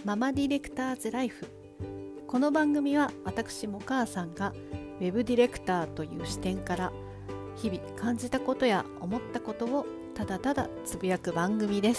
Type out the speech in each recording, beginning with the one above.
ママディレクターズライフ。この番組は私も母さんがウェブディレクターという視点から日々感じたことや思ったことをただただつぶやく番組です。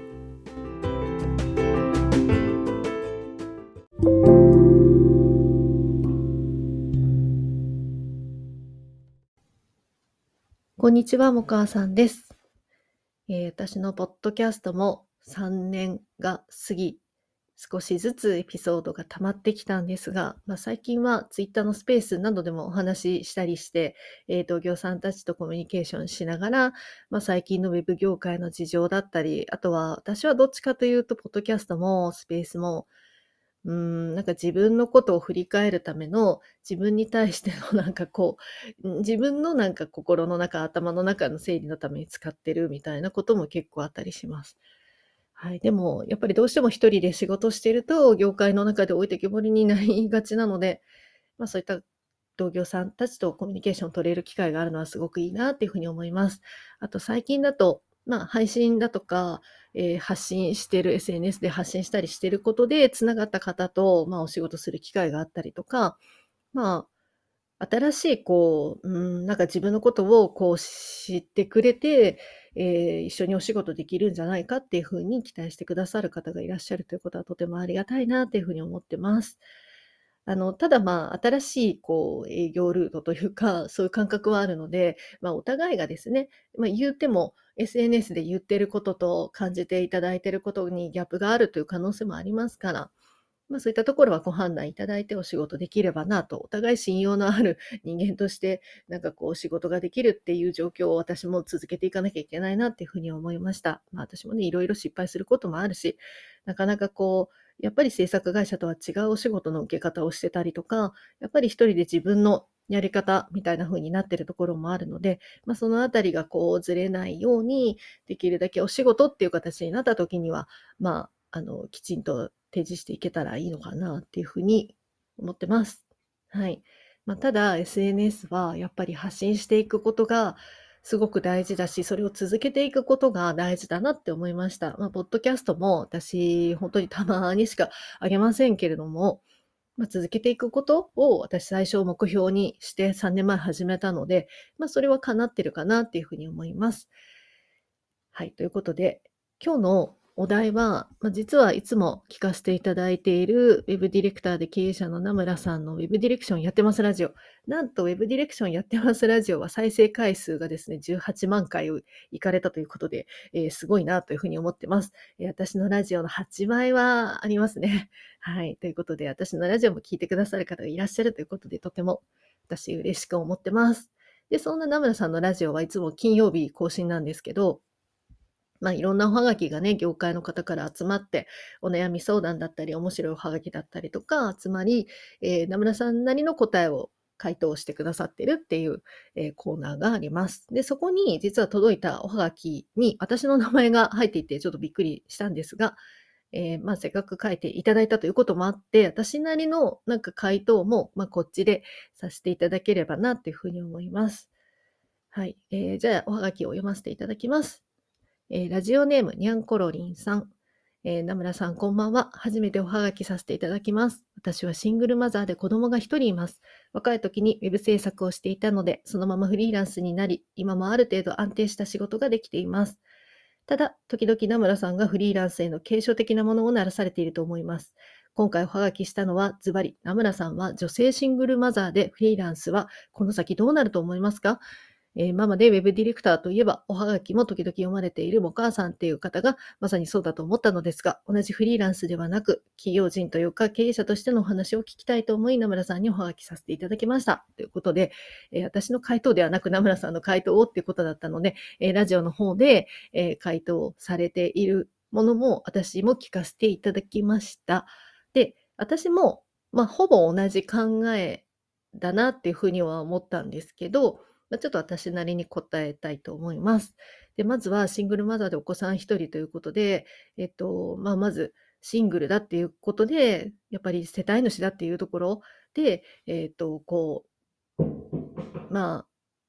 こんにちは、もかあさんです。私のポッドキャストも3年が過ぎ、少しずつエピソードが溜まってきたんですが、最近はツイッターのスペースなどでもお話ししたりして、同業さんたちとコミュニケーションしながら、最近のウェブ業界の事情だったり、あとは私はどっちかというと、ポッドキャストもスペースも、なんか自分のことを振り返るための、自分に対しての自分の心の中、頭の中の整理のために使ってるみたいなことも結構あったりします。はい。でも、やっぱりどうしても一人で仕事してると、業界の中で置いてけぼりになりがちなので、そういった同業さんたちとコミュニケーションを取れる機会があるのはすごくいいなっていうふうに思います。あと最近だと、配信だとか、発信してる SNS で発信したりしてることで、つながった方と、お仕事する機会があったりとか、ま新しい自分のことを知ってくれて、一緒にお仕事できるんじゃないかっていう風に期待してくださる方がいらっしゃるということはとてもありがたいなっていう風に思ってます。ただ新しい営業ルートというか、そういう感覚はあるので、お互いがですね、言うても SNS で言ってることと感じていただいていることにギャップがあるという可能性もありますから、そういったところはご判断いただいてお仕事できればなと、お互い信用のある人間として、仕事ができるっていう状況を私も続けていかなきゃいけないなっていうふうに思いました。私もね、いろいろ失敗することもあるし、なかなかやっぱり制作会社とは違うお仕事の受け方をしてたりとか、やっぱり一人で自分のやり方みたいな風になってるところもあるので、そのあたりがずれないように、できるだけお仕事っていう形になった時には、きちんと提示していけたらいいのかなっていうふうに思ってます。はい。ただ SNS はやっぱり発信していくことがすごく大事だし、それを続けていくことが大事だなって思いました。ポッドキャストも私、本当にたまにしかあげませんけれども、続けていくことを私最初目標にして3年前始めたので、それは叶ってるかなっていうふうに思います。はい、ということで、今日のお題は、実はいつも聞かせていただいているウェブディレクターで経営者の名村さんのウェブディレクションやってますラジオ。なんとウェブディレクションやってますラジオは再生回数がですね、18万回いかれたということで、すごいなというふうに思ってます。私のラジオの8倍はありますね。はい。ということで、私のラジオも聞いてくださる方がいらっしゃるということで、とても私嬉しく思ってます。で、そんな名村さんのラジオはいつも金曜日更新なんですけど、いろんなおはがきがね、業界の方から集まって、お悩み相談だったり、面白いおはがきだったりとか集まり、名村さんなりの答えを回答してくださってるっていう、コーナーがあります。で、そこに実は届いたおはがきに私の名前が入っていて、ちょっとびっくりしたんですが、せっかく書いていただいたということもあって、私なりの回答も、こっちでさせていただければなっていうふうに思います。はい。じゃあ、おはがきを読ませていただきます。ラジオネームにゃんころりんさん。名村さん、こんばんは。初めておはがきさせていただきます。私はシングルマザーで子供が一人います。若い時にウェブ制作をしていたので、そのままフリーランスになり、今もある程度安定した仕事ができています。ただ、時々名村さんがフリーランスへの継承的なものをならされていると思います。今回おはがきしたのは、ズバリ、名村さんは女性シングルマザーでフリーランスはこの先どうなると思いますか？ママでウェブディレクターといえば、おはがきも時々読まれているお母さんっていう方が、まさにそうだと思ったのですが、同じフリーランスではなく、企業人というか経営者としてのお話を聞きたいと思い、名村さんにおはがきさせていただきました。ということで、私の回答ではなく、名村さんの回答をっていうことだったので、ラジオの方で、回答されているものも、私も聞かせていただきました。で、私も、ほぼ同じ考えだなっていうふうには思ったんですけど、ちょっと私なりに答えたいと思います。で、まずはシングルマザーでお子さん一人ということで、まずシングルだっていうことで、やっぱり世帯主だっていうところで、まあ、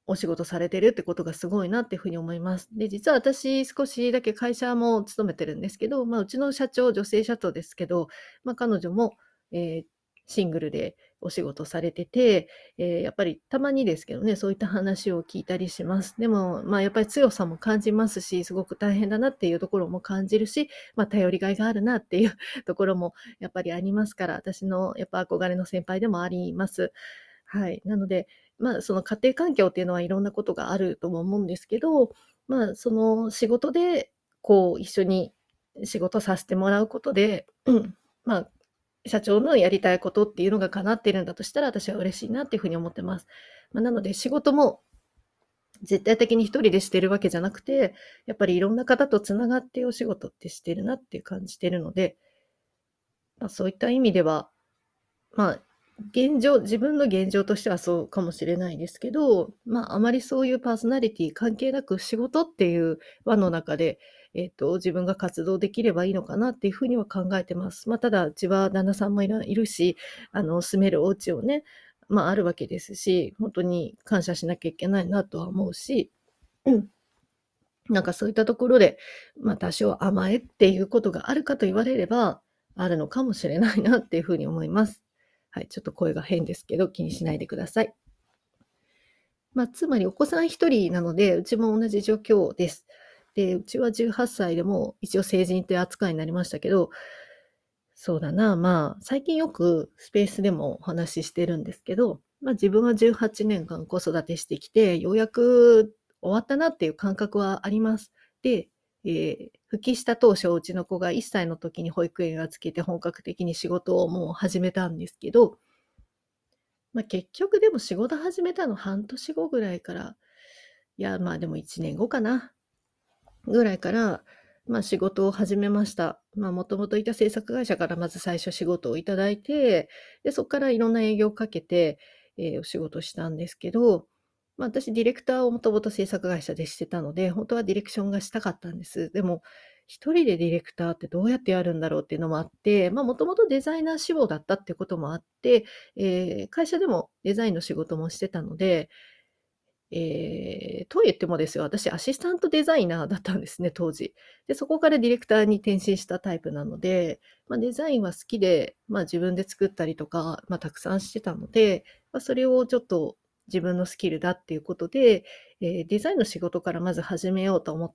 お仕事されてるってことがすごいなっていうふうに思います。で、実は私少しだけ会社も勤めてるんですけど、うちの社長、女性社長ですけど、彼女も、えーシングルでお仕事されてて、やっぱりたまにですけどね、そういった話を聞いたりします。でも、やっぱり強さも感じますし、すごく大変だなっていうところも感じるし、頼りがいがあるなっていうところもやっぱりありますから、私のやっぱ憧れの先輩でもあります。はい。なので、その家庭環境っていうのはいろんなことがあるとも思うんですけど、その仕事で、一緒に仕事させてもらうことで、まあ、社長のやりたいことっていうのが叶っているんだとしたら、私は嬉しいなっていうふうに思ってます。なので仕事も絶対的に一人でしてるわけじゃなくて、やっぱりいろんな方とつながってお仕事ってしてるなっていう感じてるので、そういった意味では、まあ、自分の現状としてはそうかもしれないですけど、あまりそういうパーソナリティ関係なく仕事っていう輪の中で、自分が活動できればいいのかなっていうふうには考えてます。ただ、うちは旦那さんもいるし、住めるお家をね、あるわけですし、本当に感謝しなきゃいけないなとは思うし、うん。なんかそういったところで、多少甘えっていうことがあるかと言われれば、あるのかもしれないなっていうふうに思います。はい、ちょっと声が変ですけど、気にしないでください。つまりお子さん一人なので、うちも同じ状況です。で、うちは18歳でも一応成人という扱いになりましたけど、そうだな、最近よくスペースでもお話ししてるんですけど、自分は18年間子育てしてきて、ようやく終わったなっていう感覚はあります。で、復帰した当初、うちの子が1歳の時に保育園預けて本格的に仕事をもう始めたんですけど、結局でも仕事始めたの半年後ぐらいから、いや、でも1年後かな。ぐらいから、仕事を始めました。もともといた制作会社からまず最初仕事をいただいて、で、そこからいろんな営業をかけて、お仕事したんですけど、私ディレクターをもともと制作会社でしてたので、本当はディレクションがしたかったんです。でも、一人でディレクターってどうやってやるんだろうっていうのもあって、もともとデザイナー志望だったっていうこともあって、会社でもデザインの仕事もしてたので、と言ってもですよ、私アシスタントデザイナーだったんですね、当時。で、そこからディレクターに転身したタイプなので、デザインは好きで、自分で作ったりとか、たくさんしてたので、それをちょっと自分のスキルだっていうことで、デザインの仕事からまず始めようと思って、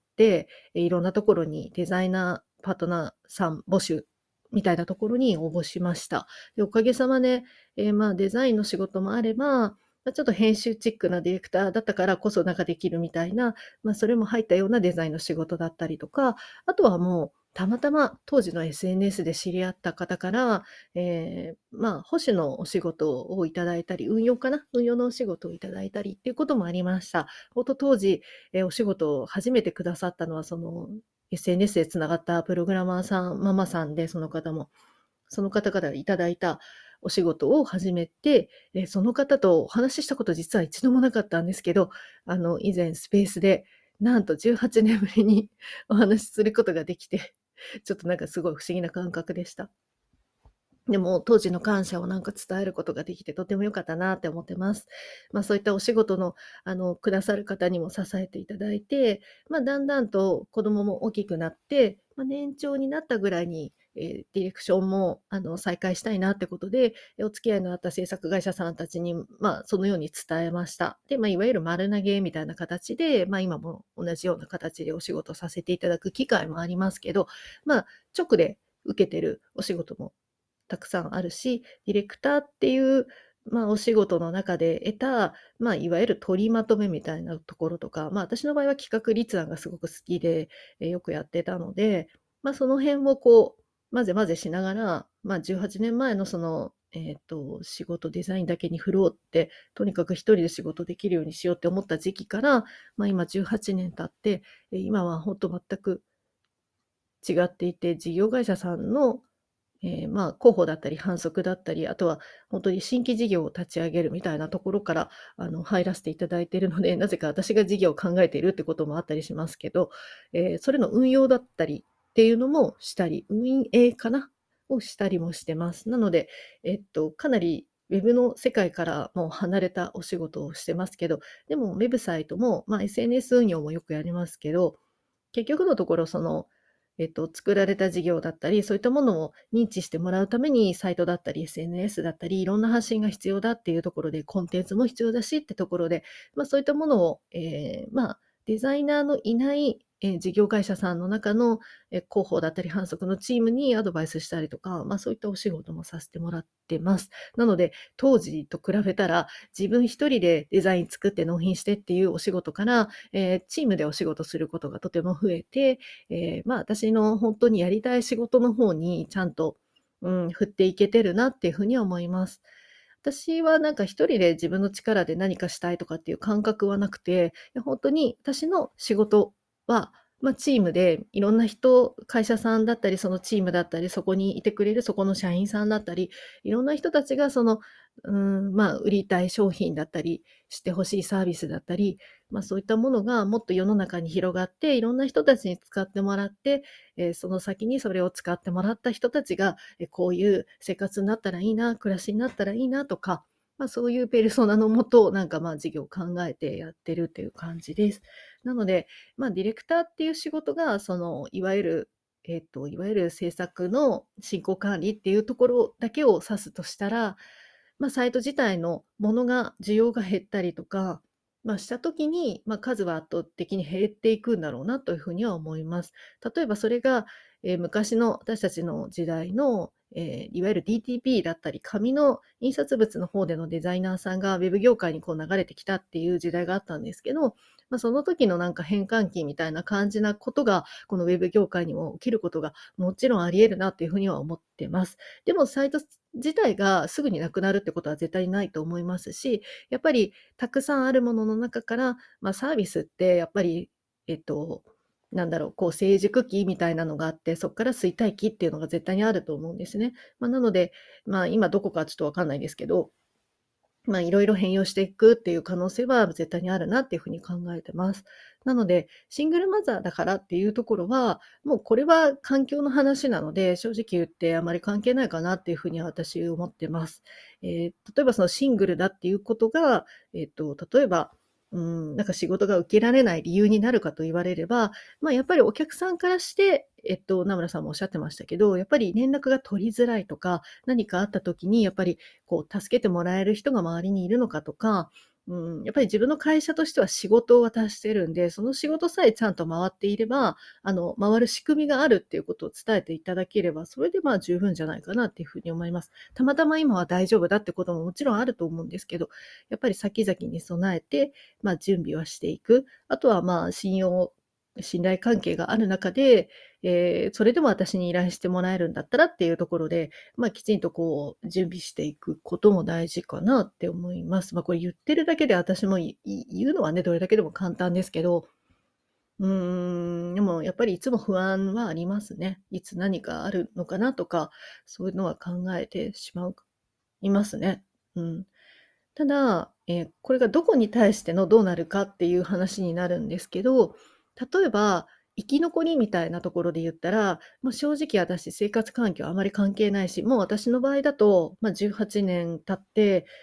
いろんなところにデザイナーパートナーさん募集みたいなところに応募しました。で、おかげさまで、デザインの仕事もあれば、ちょっと編集チックなディレクターだったからこそなんかできるみたいな、それも入ったようなデザインの仕事だったりとか、あとはもうたまたま当時の SNS で知り合った方から、保守のお仕事をいただいたり、運用かな運用のお仕事をいただいたりっていうこともありました。本当当時、お仕事を初めてくださったのは、その SNS でつながったプログラマーさん、ママさんで、その方も。その方からいただいたお仕事を始めて、その方とお話ししたこと実は一度もなかったんですけど、以前スペースで、なんと18年ぶりにお話しすることができて、ちょっとなんかすごい不思議な感覚でした。でも、当時の感謝をなんか伝えることができて、とても良かったなって思ってます。そういったお仕事の、くださる方にも支えていただいて、だんだんと子供も大きくなって、年長になったぐらいに、ディレクションも、再開したいなってことで、お付き合いのあった制作会社さんたちに、そのように伝えました。で、いわゆる丸投げみたいな形で、今も同じような形でお仕事させていただく機会もありますけど、直で受けてるお仕事もたくさんあるし、ディレクターっていう、お仕事の中で得た、いわゆる取りまとめみたいなところとか、私の場合は企画立案がすごく好きで、よくやってたので、その辺を混ぜ混ぜしながら、18年前のその、仕事デザインだけに振ろうって、とにかく一人で仕事できるようにしようって思った時期から、今18年経って、今は本当全く違っていて、事業会社さんの広報だったり販促だったり、あとは本当に新規事業を立ち上げるみたいなところから、入らせていただいているので、なぜか私が事業を考えているってこともあったりしますけど、それの運用だったりっていうのもしたり、運営かなをしたりもしてます。なので、かなりウェブの世界からもう離れたお仕事をしてますけど、でもウェブサイトも、SNS 運用もよくやりますけど、結局のところ作られた事業だったり、そういったものを認知してもらうために、サイトだったり SNS だったり、いろんな発信が必要だっていうところで、コンテンツも必要だしってところで、そういったものを、デザイナーのいない、事業会社さんの中の、広報だったり販促のチームにアドバイスしたりとか、そういったお仕事もさせてもらってます。なので、当時と比べたら、自分一人でデザイン作って納品してっていうお仕事から、チームでお仕事することがとても増えて、私の本当にやりたい仕事の方にちゃんと、振っていけてるなっていうふうには思います。私はなんか一人で自分の力で何かしたいとかっていう感覚はなくて、本当に私の仕事は、チームでいろんな人、会社さんだったり、そのチームだったり、そこにいてくれるそこの社員さんだったり、いろんな人たちが売りたい商品だったり、してほしいサービスだったり、そういったものがもっと世の中に広がって、いろんな人たちに使ってもらって、その先にそれを使ってもらった人たちが、こういう生活になったらいいな、暮らしになったらいいなとか、そういうペルソナのもと、事業を考えてやってるっていう感じです。なので、ディレクターっていう仕事が、いわゆる制作の進行管理っていうところだけを指すとしたら、サイト自体のものが需要が減ったりとか、した時に、数は圧倒的に減っていくんだろうなというふうには思います。例えばそれが、昔の私たちの時代の、いわゆる DTP だったり、紙の印刷物の方でのデザイナーさんがウェブ業界にこう流れてきたっていう時代があったんですけど、その時のなんか変換期みたいな感じなことが、このウェブ業界にも起きることがもちろんあり得るなっていうふうには思ってます。でもサイト自体がすぐになくなるってことは絶対にないと思いますし、やっぱりたくさんあるものの中から、サービスってやっぱり、こう成熟期みたいなのがあって、そこから衰退期っていうのが絶対にあると思うんですね。なので、今どこかちょっとわかんないですけど、いろいろ変容していくっていう可能性は絶対にあるなっていうふうに考えてます。なので、シングルマザーだからっていうところは、もうこれは環境の話なので、正直言ってあまり関係ないかなっていうふうには私思ってます。例えばそのシングルだっていうことが、例えば、なんか仕事が受けられない理由になるかと言われれば、やっぱりお客さんからして、名村さんもおっしゃってましたけど、やっぱり連絡が取りづらいとか、何かあった時にやっぱりこう助けてもらえる人が周りにいるのかとか、やっぱり自分の会社としては仕事を渡してるんで、その仕事さえちゃんと回っていれば、回る仕組みがあるっていうことを伝えていただければ、それで十分じゃないかなっていうふうに思います。たまたま今は大丈夫だってことももちろんあると思うんですけど、やっぱり先々に備えて、準備はしていく。あとは信頼関係がある中で、それでも私に依頼してもらえるんだったらっていうところで、きちんとこう準備していくことも大事かなって思います。これ言ってるだけで私も言うのはね、どれだけでも簡単ですけど、でもやっぱりいつも不安はありますね。いつ何かあるのかなとか、そういうのは考えていますね。うん。ただ、これがどこに対してのどうなるかっていう話になるんですけど、例えば、生き残りみたいなところで言ったら、正直私生活環境あまり関係ないし、もう私の場合だと、18年経って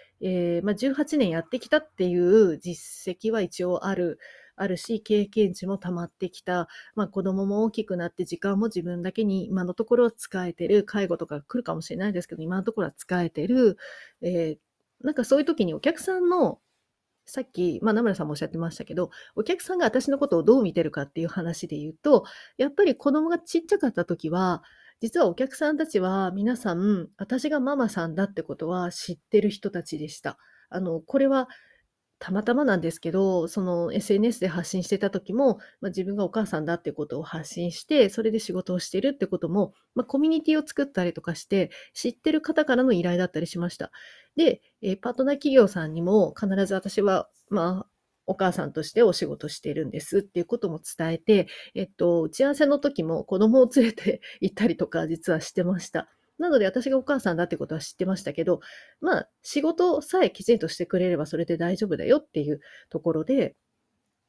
、18年やってきたっていう実績は一応あるし、経験値も溜まってきた。子供も大きくなって時間も自分だけに今のところは使えてる。介護とか来るかもしれないですけど、今のところは使えてる。えなんかそういう時にお客さんの、さっき、名村さんもおっしゃってましたけど、お客さんが私のことをどう見てるかっていう話で言うと、やっぱり子供がちっちゃかった時は、実はお客さんたちは皆さん、私がママさんだってことは知ってる人たちでした。これはたまたまなんですけど、その SNS で発信してた時も、自分がお母さんだってことを発信して、それで仕事をしてるってことも、コミュニティを作ったりとかして、知ってる方からの依頼だったりしました。で、パートナー企業さんにも必ず私は、お母さんとしてお仕事してるんですっていうことも伝えて、打ち合わせの時も子供を連れて行ったりとか実はしてました。なので私がお母さんだってことは知ってましたけど、仕事さえきちんとしてくれればそれで大丈夫だよっていうところで、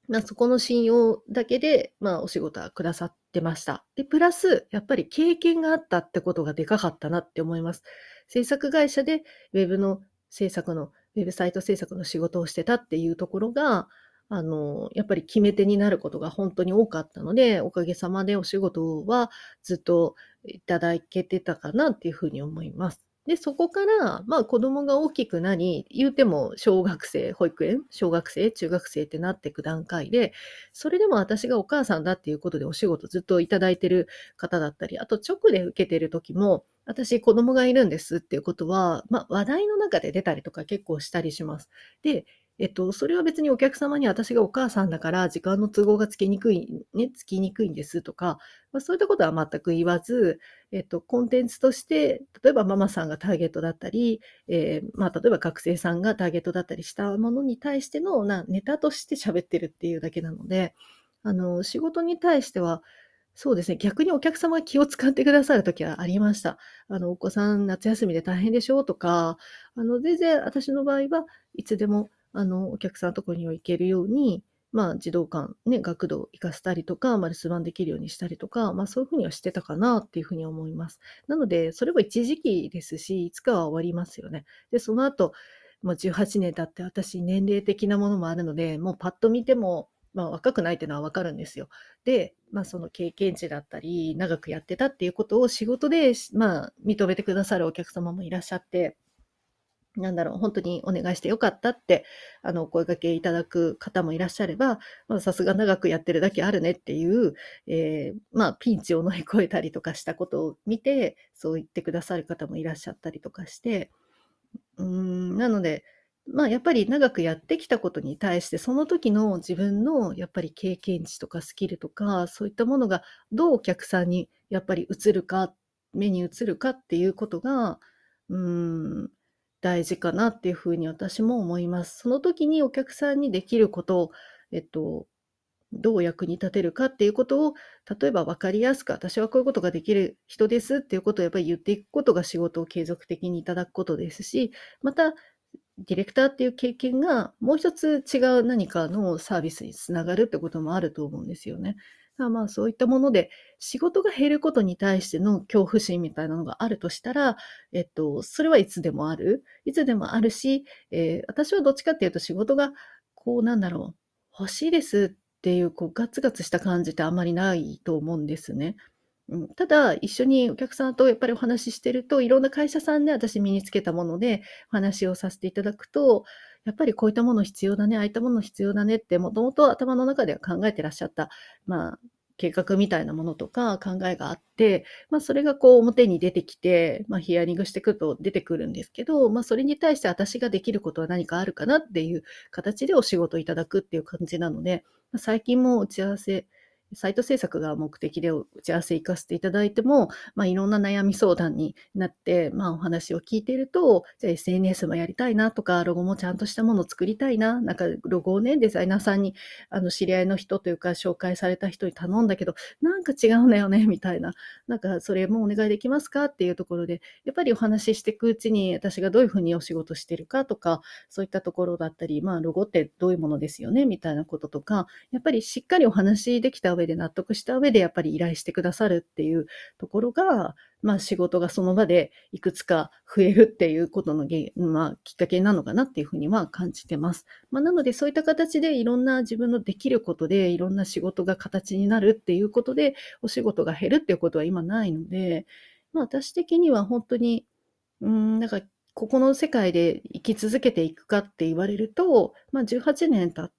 そこの信用だけで、お仕事はくださってました。で、プラス、やっぱり経験があったってことがでかかったなって思います。制作会社でウェブサイト制作の仕事をしてたっていうところが、やっぱり決め手になることが本当に多かったので、おかげさまでお仕事はずっといただけてたかなっていうふうに思います。で、そこから、子供が大きくなり、言うても小学生、保育園、小学生、中学生ってなっていく段階で、それでも私がお母さんだっていうことでお仕事ずっといただいてる方だったり、あと直で受けてる時も、私子供がいるんですっていうことは、話題の中で出たりとか結構したりします。で、それは別にお客様に私がお母さんだから時間の都合がつきにくいんですとか、そういったことは全く言わず、コンテンツとして、例えばママさんがターゲットだったり、例えば学生さんがターゲットだったりしたものに対してのネタとして喋ってるっていうだけなので、仕事に対しては、そうですね、逆にお客様が気を使ってくださる時はありました。お子さん夏休みで大変でしょうとか、全然私の場合はいつでも、お客さんのところには行けるように、児童館ね、学童行かせたりとか、留守番できるようにしたりとか、そういう風にはしてたかなっていう風に思います。なので、それは一時期ですし、いつかは終わりますよね。で、その後、もう18年経って私年齢的なものもあるので、もうパッと見ても、若くないっていうのは分かるんですよ。で、その経験値だったり、長くやってたっていうことを仕事で、認めてくださるお客様もいらっしゃって、本当にお願いしてよかったって、お声掛けいただく方もいらっしゃれば、さすが長くやってるだけあるねっていう、ピンチを乗り越えたりとかしたことを見て、そう言ってくださる方もいらっしゃったりとかして、なので、やっぱり長くやってきたことに対して、その時の自分のやっぱり経験値とかスキルとか、そういったものがどうお客さんにやっぱり映るか、目に映るかっていうことが、うーん、大事かなっていうふうに私も思います。その時にお客さんにできることを、えっと、どう役に立てるかっていうことを、例えば分かりやすく、私はこういうことができる人ですっていうことをやっぱり言っていくことが仕事を継続的にいただくことですし、また、ディレクターっていう経験がもう一つ違う何かのサービスにつながるってこともあると思うんですよね。そういったもので、仕事が減ることに対しての恐怖心みたいなのがあるとしたら、それはいつでもある。いつでもあるし、私はどっちかっていうと仕事が、欲しいですっていう、ガツガツした感じってあんまりないと思うんですね。ただ、一緒にお客さんとやっぱりお話ししてると、いろんな会社さんで私身につけたものでお話をさせていただくと、やっぱりこういったもの必要だね、ああいったもの必要だねって、もともと頭の中では考えてらっしゃった、まあ、計画みたいなものとか考えがあって、それが表に出てきて、ヒアリングしてくると出てくるんですけど、それに対して私ができることは何かあるかなっていう形でお仕事いただくっていう感じなので、最近も打ち合わせサイト制作が目的で打ち合わせ行かせていただいても、いろんな悩み相談になって、お話を聞いていると、じゃあ SNS もやりたいなとか、ロゴもちゃんとしたものを作りたいな、ロゴをね、デザイナーさんに、知り合いの人というか、紹介された人に頼んだけど、なんか違うんだよね、みたいな。それもお願いできますかっていうところで、やっぱりお話ししていくうちに、私がどういうふうにお仕事してるかとか、そういったところだったり、ロゴってどういうものですよね、みたいなこととか、やっぱりしっかりお話できた上で納得した上でやっぱり依頼してくださるっていうところが、仕事がその場でいくつか増えるっていうことのきっかけなのかなっていうふうには感じてます。なのでそういった形でいろんな自分のできることでいろんな仕事が形になるっていうことでお仕事が減るっていうことは今ないので、私的には本当に、ここの世界で生き続けていくかって言われると、18年経って、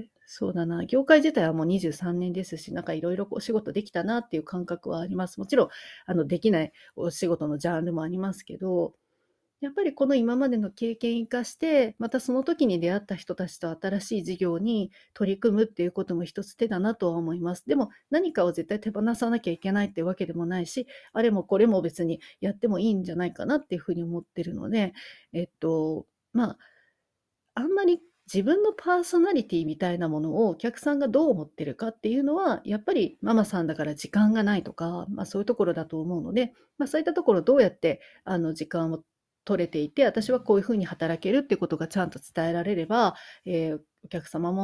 そうだな、業界自体はもう23年ですし、いろいろお仕事できたなっていう感覚はあります。もちろん、できないお仕事のジャンルもありますけど、やっぱりこの今までの経験生かして、またその時に出会った人たちと新しい事業に取り組むっていうことも一つ手だなとは思います。でも何かを絶対手放さなきゃいけないってわけでもないし、あれもこれも別にやってもいいんじゃないかなっていうふうに思ってるので、えっと、まあ、あんまり自分のパーソナリティみたいなものをお客さんがどう思ってるかっていうのは、やっぱりママさんだから時間がないとか、そういうところだと思うので、そういったところをどうやって時間を取れていて、私はこういうふうに働けるっていうことがちゃんと伝えられれば、お客様も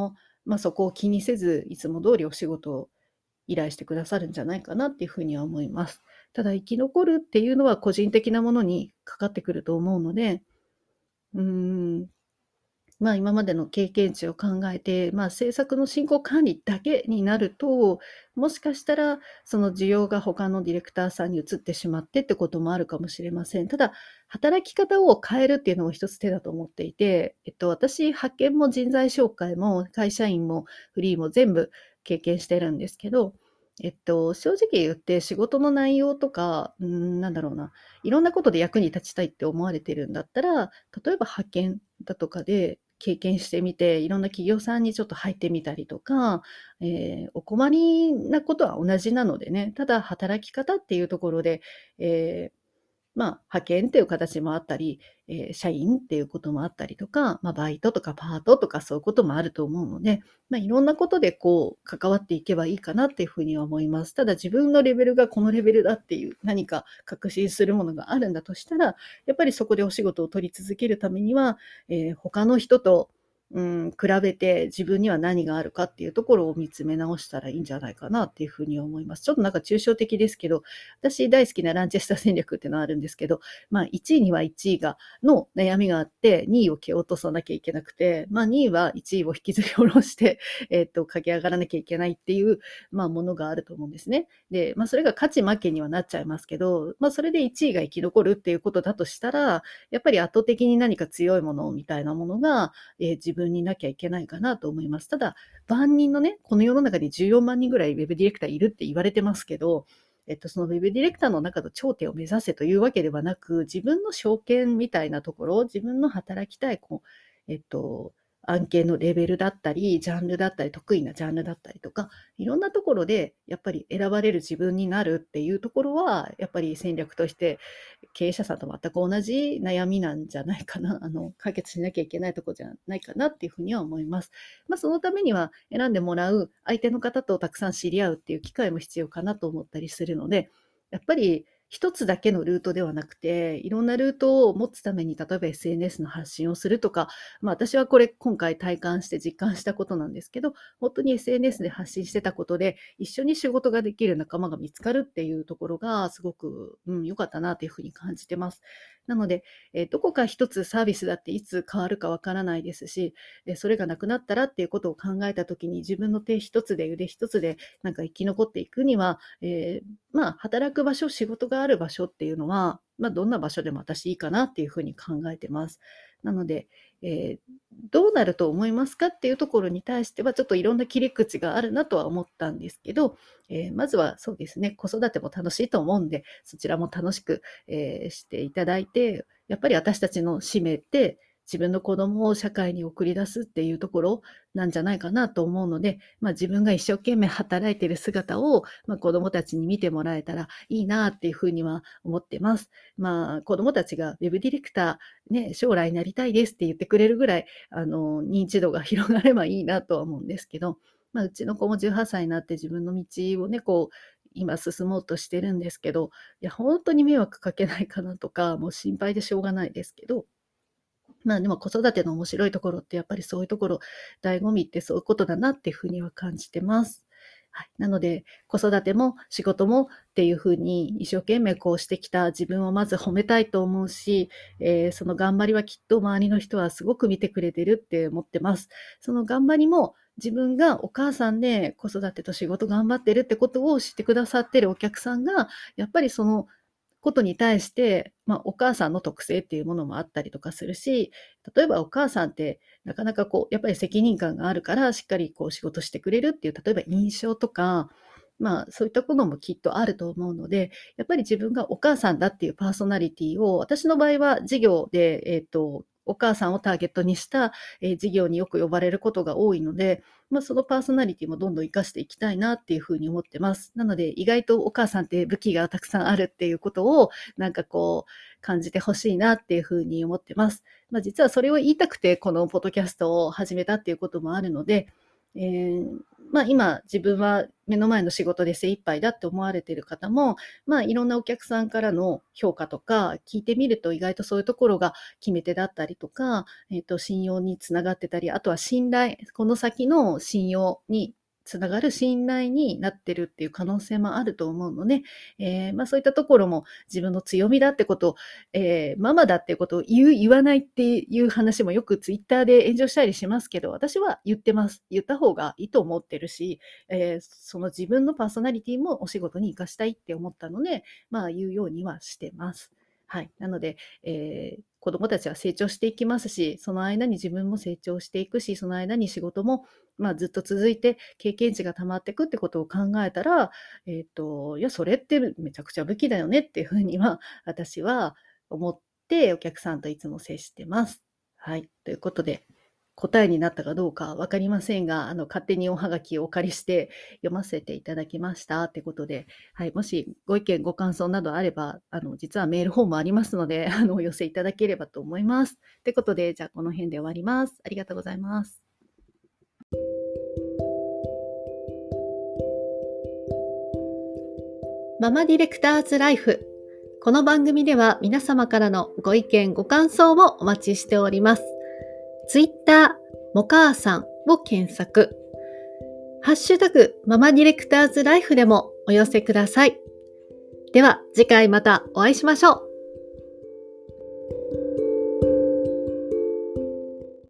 そこを気にせず、いつも通りお仕事を依頼してくださるんじゃないかなっていうふうには思います。ただ生き残るっていうのは個人的なものにかかってくると思うので、うーん、今までの経験値を考えて、制作の進行管理だけになると、もしかしたらその需要が他のディレクターさんに移ってしまってってこともあるかもしれません。ただ、働き方を変えるっていうのも一つ手だと思っていて、私、派遣も人材紹介も会社員もフリーも全部経験してるんですけど、正直言って仕事の内容とか、なんだろうな、いろんなことで役に立ちたいって思われてるんだったら、例えば派遣だとかで経験してみて、いろんな企業さんにちょっと入ってみたりとか、お困りなことは同じなのでね、ただ働き方っていうところで、えー派遣っていう形もあったり、社員っていうこともあったりとか、バイトとかパートとかそういうこともあると思うので、いろんなことでこう関わっていけばいいかなっていうふうには思います。ただ自分のレベルがこのレベルだっていう何か確信するものがあるんだとしたら、やっぱりそこでお仕事を取り続けるためには、他の人と比べて自分には何があるかっていうところを見つめ直したらいいんじゃないかなっていうふうに思います。ちょっとなんか抽象的ですけど、私大好きなランチェスター戦略っていうのはあるんですけど、1位には1位の悩みがあって、2位を蹴落とさなきゃいけなくて、2位は1位を引きずり下ろして、駆け上がらなきゃいけないっていう、ものがあると思うんですね。で、それが勝ち負けにはなっちゃいますけど、それで1位が生き残るっていうことだとしたら、やっぱり圧倒的に何か強いものみたいなものが、自分になきゃいけないかなと思います。ただ、万人のね、この世の中に14万人ぐらいウェブディレクターいるって言われてますけど、そのウェブディレクターの中の頂点を目指せというわけではなく、自分の証券みたいなところ、自分の働きたい案件のレベルだったり、ジャンルだったり、得意なジャンルだったりとか、いろんなところでやっぱり選ばれる自分になるっていうところは、やっぱり戦略として経営者さんと全く同じ悩みなんじゃないかな、解決しなきゃいけないところじゃないかなっていうふうには思います。そのためには選んでもらう相手の方とたくさん知り合うっていう機会も必要かなと思ったりするので、やっぱり一つだけのルートではなくて、いろんなルートを持つために、例えば SNS の発信をするとか、私はこれ今回体感して実感したことなんですけど、本当に SNS で発信してたことで、一緒に仕事ができる仲間が見つかるっていうところがすごく、良かったなというふうに感じてます。なので、どこか一つサービスだっていつ変わるかわからないですし、それがなくなったらっていうことを考えたときに、自分の手一つで腕一つでなんか生き残っていくには、働く場所、仕事がある場所っていうのは、どんな場所でも私いいかなっていうふうに考えてます。なので、どうなると思いますかっていうところに対しては、ちょっといろんな切り口があるなとは思ったんですけど、まずはそうですね、子育ても楽しいと思うんで、そちらも楽しく、していただいて、やっぱり私たちの使命って、自分の子供を社会に送り出すっていうところなんじゃないかなと思うので、自分が一生懸命働いている姿を、子供たちに見てもらえたらいいなっていうふうには思ってます。子供たちがウェブディレクター、ね、将来なりたいですって言ってくれるぐらい、認知度が広がればいいなとは思うんですけど、うちの子も18歳になって自分の道をね、今進もうとしてるんですけど、いや、本当に迷惑かけないかなとか、もう心配でしょうがないですけど、でも子育ての面白いところってやっぱりそういうところ、醍醐味ってそういうことだなっていうふうには感じてます。はい。なので、子育ても仕事もっていうふうに一生懸命こうしてきた自分をまず褒めたいと思うし、その頑張りはきっと周りの人はすごく見てくれてるって思ってます。その頑張りも自分がお母さんで子育てと仕事頑張ってるってことを知ってくださってるお客さんが、やっぱりそのことに対して、お母さんの特性っていうものもあったりとかするし、例えばお母さんってなかなかやっぱり責任感があるから、しっかり仕事してくれるっていう、例えば印象とか、そういったこともきっとあると思うので、やっぱり自分がお母さんだっていうパーソナリティを、私の場合は事業で、お母さんをターゲットにした、事業によく呼ばれることが多いので、そのパーソナリティもどんどん活かしていきたいなっていうふうに思ってます。なので、意外とお母さんって武器がたくさんあるっていうことを、感じてほしいなっていうふうに思ってます。実はそれを言いたくて、このポッドキャストを始めたっていうこともあるので、 今自分は目の前の仕事で精一杯だって思われている方も、いろんなお客さんからの評価とか聞いてみると意外とそういうところが決め手だったりとか、信用につながってたり、あとは信頼、この先の信用につながる信頼になってるっていう可能性もあると思うので、そういったところも自分の強みだってことを、ママだってことを言わないっていう話もよくツイッターで炎上したりしますけど、私は言ってます。言った方がいいと思ってるし、その自分のパーソナリティもお仕事に活かしたいって思ったので、言うようにはしてます。はい。なので、子供たちは成長していきますし、その間に自分も成長していくし、その間に仕事もずっと続いて経験値が溜まっていくってことを考えたら、いや、それってめちゃくちゃ武器だよねっていうふうには、私は思ってお客さんといつも接してます。はい。ということで、答えになったかどうかわかりませんが、勝手におはがきをお借りして読ませていただきましたってことで、はい。もしご意見、ご感想などあれば、実はメールフォームありますので、お寄せいただければと思います。ってことで、じゃあこの辺で終わります。ありがとうございます。ママディレクターズライフ。この番組では皆様からのご意見ご感想をお待ちしております。ツイッターもかあさんを検索。ハッシュタグママディレクターズライフでもお寄せください。では次回またお会いしましょう。